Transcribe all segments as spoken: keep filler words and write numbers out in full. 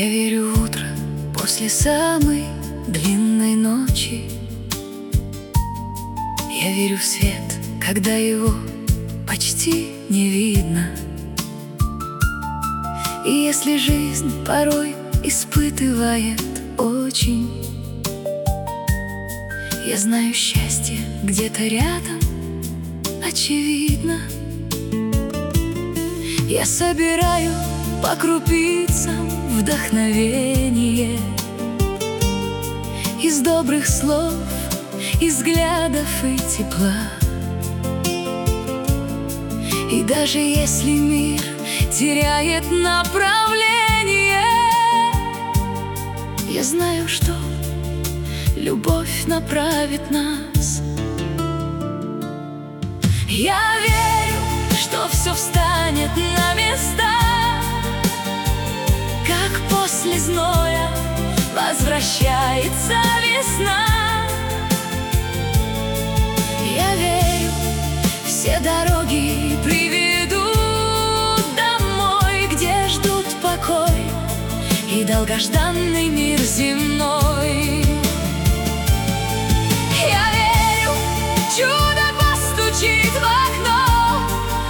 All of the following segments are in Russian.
Я верю в утро после самой длинной ночи. Я верю в свет, когда его почти не видно. И если жизнь порой испытывает очень, я знаю, счастье где-то рядом очевидно. Я собираю по крупицам вдохновение из добрых слов, из взглядов и тепла. И даже если мир теряет направление, я знаю, что любовь направит нас. Я верю, что все встанет на места, как после зноя возвращается весна. Я верю, все дороги приведут домой, где ждут покой и долгожданный мир земной. Я верю, чудо постучит в окно,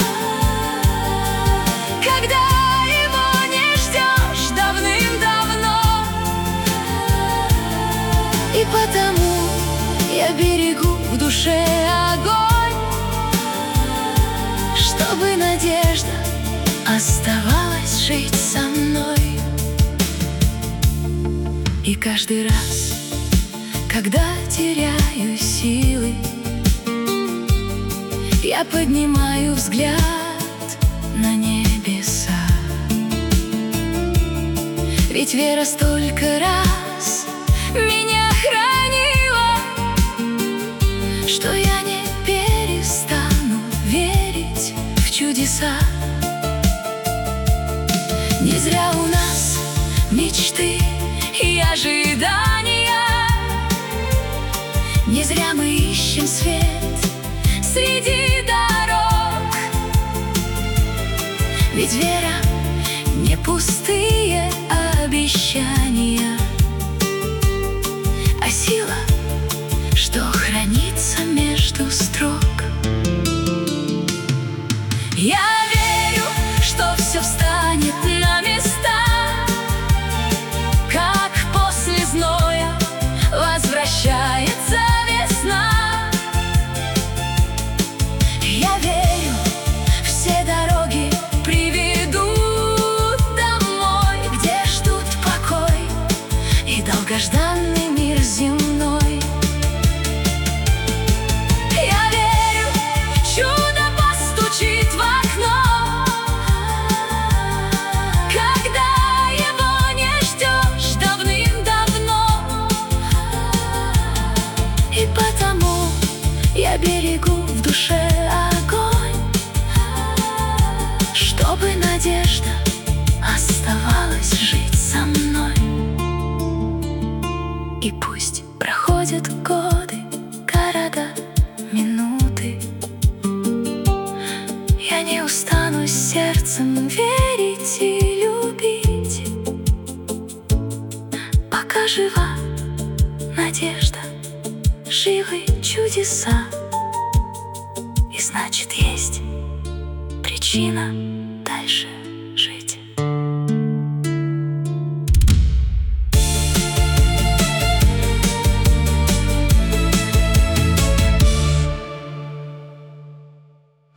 когда его не ждешь давным-давно. И потому я берегу в душе огонь, чтобы надежда оставалась жить со мной. И каждый раз, когда теряю силы, я поднимаю взгляд на небеса. Ведь вера столько раз меня хранила, что я не перестану верить в чудеса. Не зря у нас мечты и ожидания, не зря мы ищем свет среди дорог. Ведь вера не пустые обещания, а сила, что хранится между строк. Я верю, что все встанет на места, как после зноя возвращается весна. Я верю, все дороги приведут домой, где ждут покой и долгожданный мир земной. Я верю, чудо постучит в окно, когда его не ждешь давным-давно. И потому я берегу в душе огонь, чтобы надежда оставалась жить со мной. И пусть проходят годы, города, минуты, я не устану сердцем верить и любить. Пока жива надежда, живы чудеса, и значит есть причина дальше